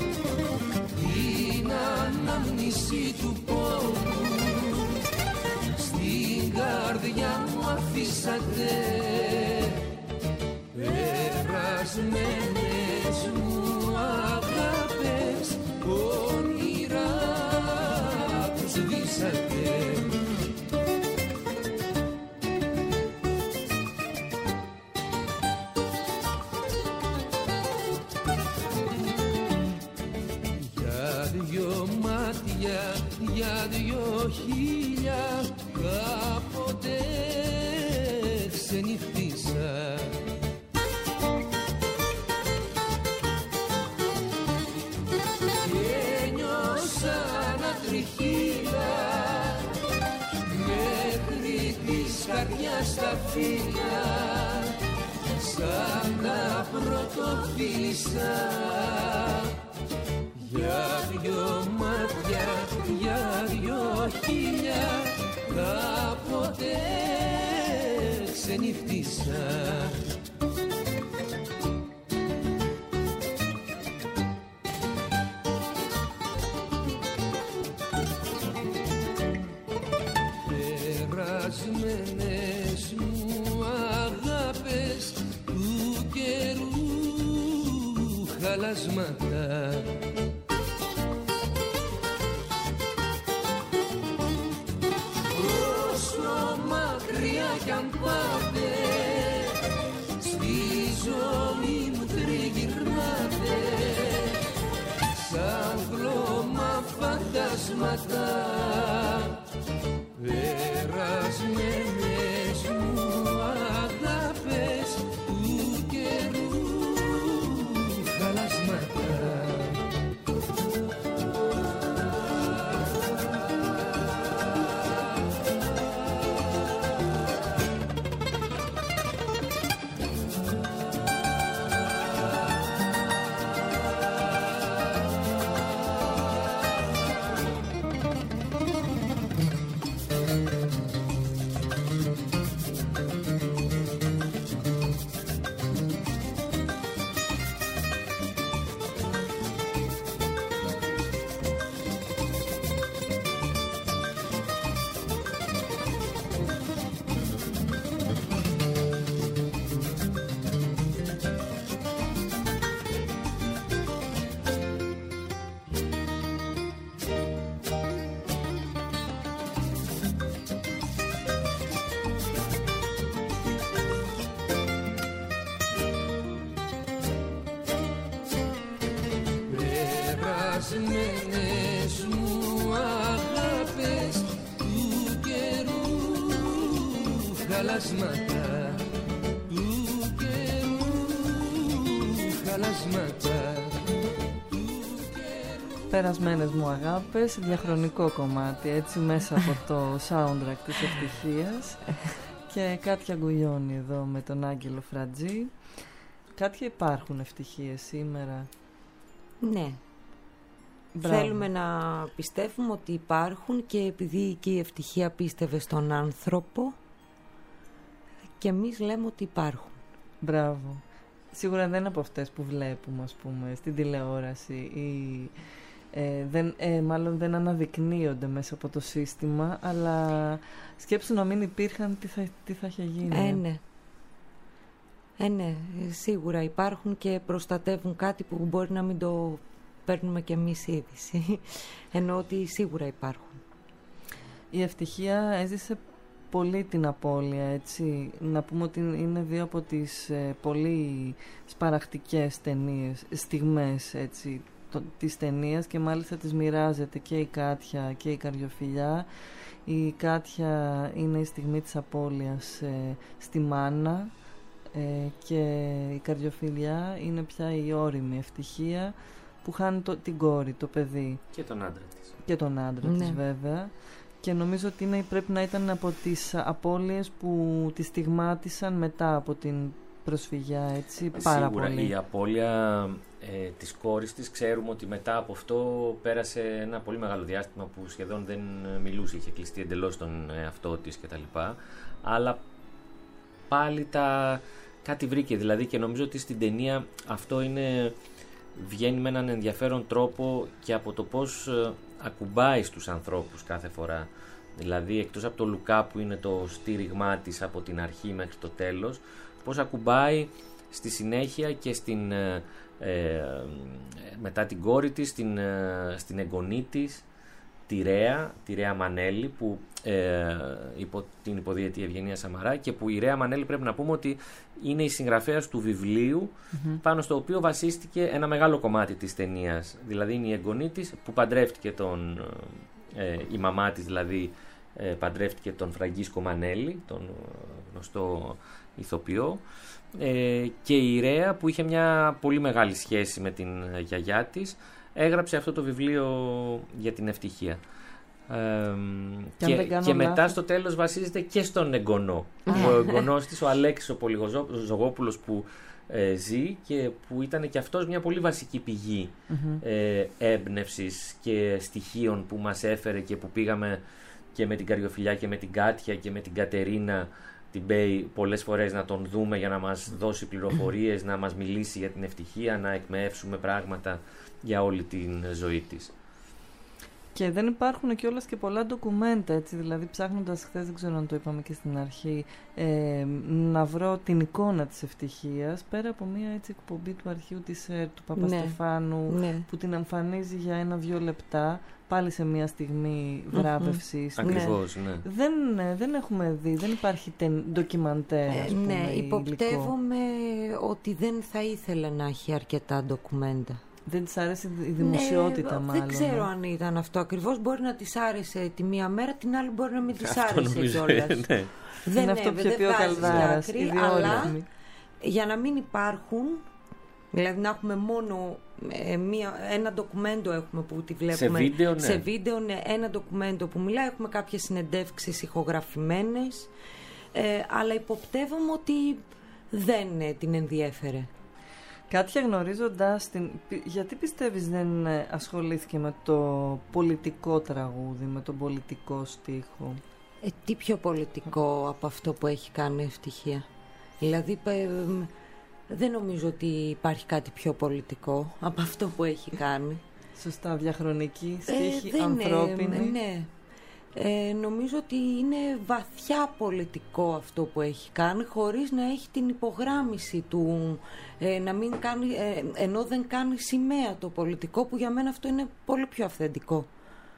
την ανάμνηση του πόνου στην καρδιά μου αφήσατε. Περασμένες μου αγάπες, όνειρα που σβήσατε. Για δυο μάτια, για δυο χίλια, κάποτε ξενυχτήσα. Στα φύλλα, σαν τα πρωτοφύλισσα, για δυο μάτια, για δυο χίλια, κάποτε ξενυχτήσα. Περασμένες μου αγάπες του καιρού χαλασμάτα. Όσο μακριά κι αν πάτε, στη ζωή μου τριγυρνάτε σαν χλώμα φαντάσματα, περασμένες μου αγάπες του καιρού χαλασμάτα. Περασμένες μου αγάπες του καιρού χαλασμάτα, του καιρού χαλασμάτα. Περασμένες μου αγάπες, διαχρονικό κομμάτι, έτσι μέσα από το soundtrack της ευτυχίας. Και Κάτια Γκουλιώνη εδώ με τον Άγγελο Φρατζή. Κάτια, υπάρχουν ευτυχίες σήμερα? Ναι. Μπράβο. Θέλουμε να πιστεύουμε ότι υπάρχουν, και επειδή και η ευτυχία πίστευε στον άνθρωπο, και εμείς λέμε ότι υπάρχουν. Μπράβο. Σίγουρα δεν είναι από αυτές που βλέπουμε, ας πούμε, στην τηλεόραση ή ε, δεν, ε, μάλλον δεν αναδεικνύονται μέσα από το σύστημα, αλλά σκέψου να μην υπήρχαν, τι θα, τι θα είχε γίνει. Ε, ναι. Ε, ναι, σίγουρα υπάρχουν και προστατεύουν κάτι που μπορεί να μην το παίρνουμε κι εμείς είδηση, ενώ ότι σίγουρα υπάρχουν. Η ευτυχία έζησε πολύ την απώλεια, έτσι. Να πούμε ότι είναι δύο από τις ε, πολύ σπαραχτικές ταινίες, στιγμές, έτσι, το, της ταινίας, και μάλιστα τις μοιράζεται και η Κάτια και η Καριοφιλιά. Η Κάτια είναι η στιγμή της απώλειας ε, στη μάνα, ε, και η Καριοφιλιά είναι πια η όριμη ευτυχία που χάνει το, την κόρη, το παιδί. Και τον άντρα της. Και τον άντρα ναι. της, βέβαια. Και νομίζω ότι είναι, πρέπει να ήταν από τις απώλειες που τη στιγμάτισαν μετά από την προσφυγιά, έτσι, πάρα Σίγουρα, πολύ. η απώλεια ε, της κόρης της, ξέρουμε ότι μετά από αυτό πέρασε ένα πολύ μεγάλο διάστημα που σχεδόν δεν μιλούσε, είχε κλειστεί εντελώς τον εαυτό της κτλ. Αλλά πάλι τα κάτι βρήκε, δηλαδή, και νομίζω ότι στην ταινία αυτό είναι, βγαίνει με έναν ενδιαφέρον τρόπο και από το πώς ε, ακουμπάει στους ανθρώπους κάθε φορά. Δηλαδή, εκτός από το Λουκά που είναι το στήριγμά της από την αρχή μέχρι το τέλος, πώς ακουμπάει στη συνέχεια και στην, ε, ε, μετά την κόρη της, στην, ε, στην εγγονή της, τη Ρέα, τη Ρέα Μανέλη, που ε, υπό την υποδιετή Ευγενία Σαμαρά, και που η Ρέα Μανέλη πρέπει να πούμε ότι είναι η συγγραφέας του βιβλίου, mm-hmm. πάνω στο οποίο βασίστηκε ένα μεγάλο κομμάτι της ταινίας. Δηλαδή είναι η εγγονή της που παντρεύτηκε τον, ε, η μαμά της δηλαδή ε, παντρεύτηκε τον Φραγκίσκο Μανέλη, τον γνωστό ηθοποιό, ε, και η Ρέα που είχε μια πολύ μεγάλη σχέση με την γιαγιά της, έγραψε αυτό το βιβλίο για την ευτυχία. Ε, και και, και μετά στο τέλος βασίζεται και στον εγγονό. Ο εγγονός της, ο Αλέξης ο Πολυζωγόπουλος, που ε, ζει και που ήταν και αυτός μια πολύ βασική πηγή mm-hmm. ε, έμπνευσης και στοιχείων που μας έφερε και που πήγαμε και με την Καριοφιλιά και με την Κάτια και με την Κατερίνα την Μπέη πολλές φορές να τον δούμε για να μας δώσει πληροφορίες, να μας μιλήσει για την ευτυχία, να εκμεεύσουμε πράγματα για όλη την ζωή της. Και δεν υπάρχουν κιόλας και πολλά ντοκουμέντα, έτσι, δηλαδή ψάχνοντας χθες, δεν ξέρω αν το είπαμε και στην αρχή, ε, να βρω την εικόνα της ευτυχίας, πέρα από μια έτσι εκπομπή του αρχείου της ΕΡΤ, του Παπαστεφάνου, ναι, ναι. που την εμφανίζει για ένα-δυο λεπτά, πάλι σε μια στιγμή βράβευσης. Mm-hmm. Ακριβώς, ναι. Δεν, δεν έχουμε δει, δεν υπάρχει τεν, ντοκιμαντέρ, ας πούμε, ναι, υποπτεύομαι υλικό. ότι δεν θα ήθελε να έχει αρκετά ντοκουμέντα. Δεν της άρεσε η δημοσιότητα, ναι, μάλλον. Δεν ξέρω ναι. αν ήταν αυτό ακριβώς. Μπορεί να της άρεσε τη μία μέρα, την άλλη μπορεί να μην της άρεσε κιόλας. Ναι. Δεν είναι αυτό που είχε πει ο Καλδάρας, αλλά για να μην υπάρχουν, δηλαδή να έχουμε μόνο ε, μία, ένα ντοκουμέντο έχουμε που τη βλέπουμε. Σε βίντεο, ναι. Σε βίντεο, ναι, ένα ντοκουμέντο που μιλάει, έχουμε κάποιες συνεντεύξεις ηχογραφημένες, ε, αλλά υποπτεύομαι ότι δεν ε, την ενδιέφερε. Κάτια, γνωρίζοντας την... γιατί πιστεύεις δεν ασχολήθηκε με το πολιτικό τραγούδι, με τον πολιτικό στίχο? Ε, τι πιο πολιτικό από αυτό που έχει κάνει Ευτυχία? Δηλαδή ε, δεν νομίζω ότι υπάρχει κάτι πιο πολιτικό από αυτό που έχει κάνει. Σωστά, διαχρονική, στίχη, ε, ανθρώπινη. Ναι, ναι. Ε, νομίζω ότι είναι βαθιά πολιτικό αυτό που έχει κάνει, χωρίς να έχει την υπογράμμιση του, ε, να μην κάνει, ε, ενώ δεν κάνει σημαία το πολιτικό, που για μένα αυτό είναι πολύ πιο αυθεντικό.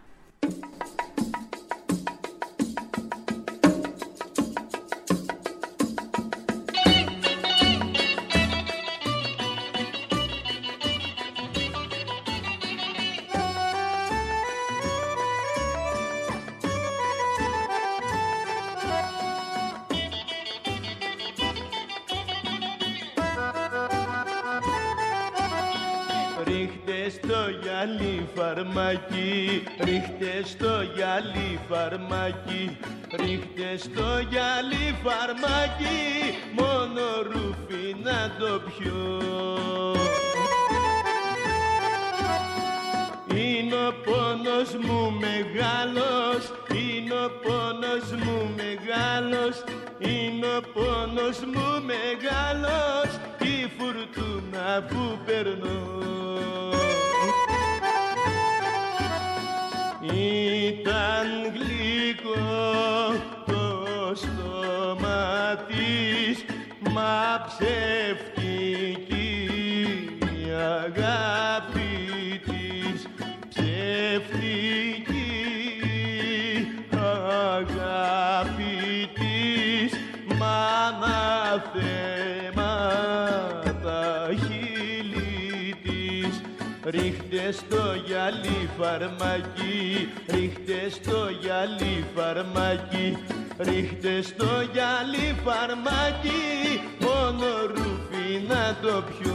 Φαρμάκι, ρίχτε στο γυαλί φαρμάκι, ρίχτε στο γυαλί φαρμάκι, μόνο ρούφι να το πιω. Είναι ο πόνος μου μεγάλος, είναι ο πόνος μου μεγάλος, είναι ο πόνος μου μεγάλος, η φουρτούνα που περνώ. Ήταν γλυκό το στόμα της, μα ψεύτικη η αγάπη της, ψεύτικη αγάπη της, μα αναθέμα τα χείλη της. Ρίχτε στο γυαλί φαρμάκι, ρίχτε στο γυαλί φαρμάκι, ρίχτε στο γυαλί φαρμάκι, μόνο ρούφι να το πιω.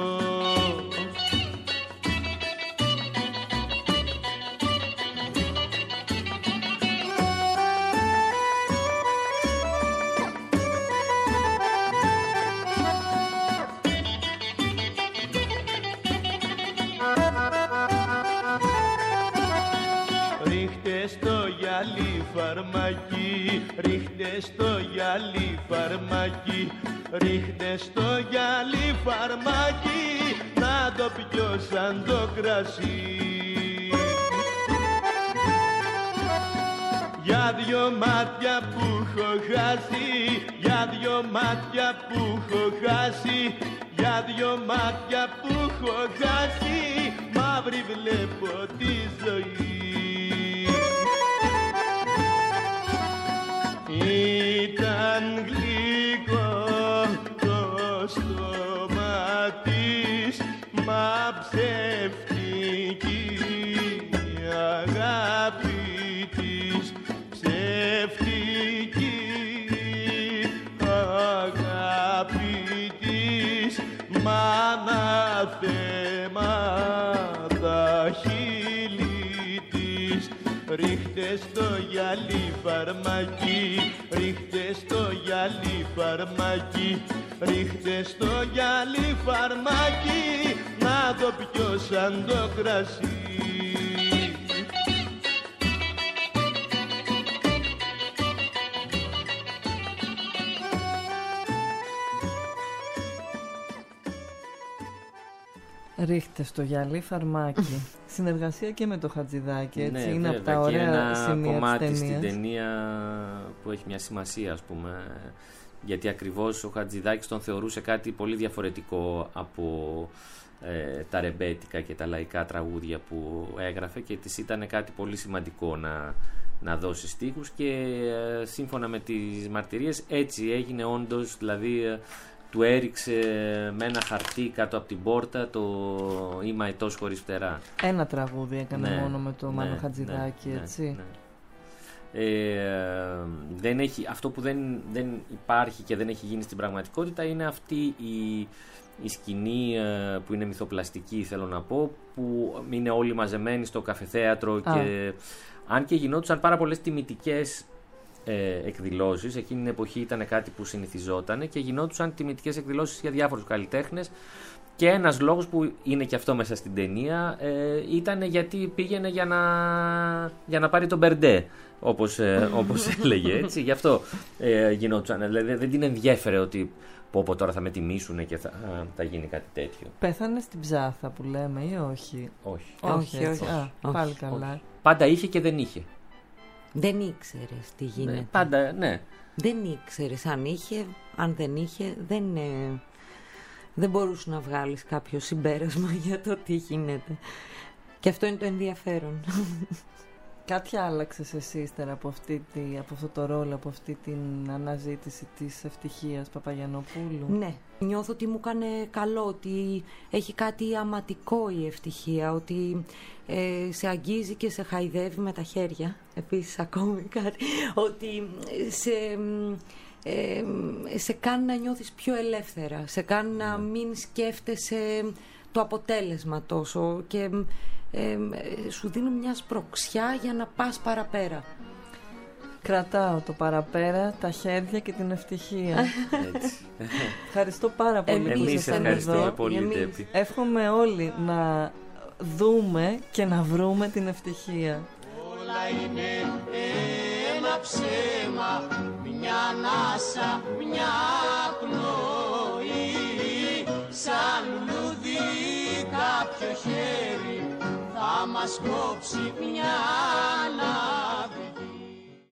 Φαρμάκι, ρίχτε στο γυαλί φαρμάκι, ρίχτε στο γυαλί φαρμάκι, να το πιω σαν το κρασί. Για δυο μάτια που έχω χάσει, για δυο μάτια που έχω χάσει, για δυο μάτια που έχω χάσει, μαύρη βλέπω τη ζωή. Ήταν γλυκό το στόμα της, μα ψεύτικη η αγάπη της, ψεύτικη αγάπη της, μα αναθέμα τα χείλη της. Ρίχτε στο γυαλί φαρμάκι, ρίχτε στο γυαλί φαρμάκι, ρίχτε στο γυαλί φαρμάκι, να το πιω σαν το κρασί. Ρίχτε στο γυαλί φαρμάκι. Συνεργασία και με το Χατζηδάκι, έτσι. Ναι, είναι βέβαια, από τα και ωραία ένα σημεία κομμάτι της στην ταινίας. ταινία που έχει μια σημασία, ας πούμε, γιατί ακριβώς ο Χατζηδάκης τον θεωρούσε κάτι πολύ διαφορετικό από ε, τα ρεμπέτικα και τα λαϊκά τραγούδια που έγραφε, και της ήταν κάτι πολύ σημαντικό να, να δώσει στίχους, και ε, σύμφωνα με τις μαρτυρίες έτσι έγινε όντως, δηλαδή ε, του έριξε με ένα χαρτί κάτω από την πόρτα το «Είμαι αετός χωρίς φτερά». Ένα τραγούδι έκανε Ναι, μόνο με το ναι, Μάνο Χατζηδάκη, ναι, έτσι. ναι, ναι. Ε, δεν έχει, αυτό που δεν, δεν υπάρχει και δεν έχει γίνει στην πραγματικότητα είναι αυτή η, η σκηνή ε, που είναι μυθοπλαστική, θέλω να πω, που είναι όλοι μαζεμένοι στο καφεθέατρο και αν και γινόντουσαν πάρα πολλές τιμητικές ε, εκδηλώσεις, εκείνη την εποχή ήταν κάτι που συνηθιζόταν και γινόντουσαν τιμητικές εκδηλώσεις για διάφορους καλλιτέχνες. Και ένας λόγος που είναι και αυτό μέσα στην ταινία ε, ήταν γιατί πήγαινε για να, για να πάρει τον Μπερντέ, όπως, ε, όπως έλεγε, έτσι. Γι' αυτό ε, γινόντουσαν. Δηλαδή δεν την ενδιέφερε ότι πω πω τώρα θα με τιμήσουν και θα, α, θα γίνει κάτι τέτοιο. Πέθανε στην ψάθα που λέμε ή όχι? Όχι. Όχι, όχι, έτσι. όχι. Α, Όχι, πάλι όχι. καλά. Πάντα είχε και δεν είχε. Δεν ήξερες τι γίνεται. Ναι, πάντα, ναι. Δεν ήξερες αν είχε, αν δεν είχε, δεν, ε, δεν μπορούσε να βγάλεις κάποιο συμπέρασμα για το τι γίνεται. Και αυτό είναι το ενδιαφέρον. Κάτι άλλαξες εσύ ύστερα από, αυτή τη, από αυτό το ρόλο, από αυτή την αναζήτηση της ευτυχίας Παπαγιαννοπούλου? Ναι, νιώθω ότι μου έκανε καλό, ότι έχει κάτι αματικό η ευτυχία, ότι ε, σε αγγίζει και σε χαϊδεύει με τα χέρια. Επίσης ακόμη κάτι, ότι σε, ε, σε κάνει να νιώθεις πιο ελεύθερα, σε κάνει να μην σκέφτεσαι το αποτέλεσμα τόσο και ε, σου δίνει μια σπροξιά για να πας παραπέρα. Κρατάω το παραπέρα, τα χέρια και την ευτυχία. Έτσι. Ευχαριστώ πάρα πολύ που Εμείς ήσασταν ευχαριστούμε εδώ. πολύ, Εμείς. Ντέπη. Εύχομαι όλοι να δούμε και να βρούμε την ευτυχία. Όλα είναι ένα ψέμα, μια ανάσα, μια πνοή. Σαν λουλούδι κάποιο χέρι θα μας κόψει μια αναβή.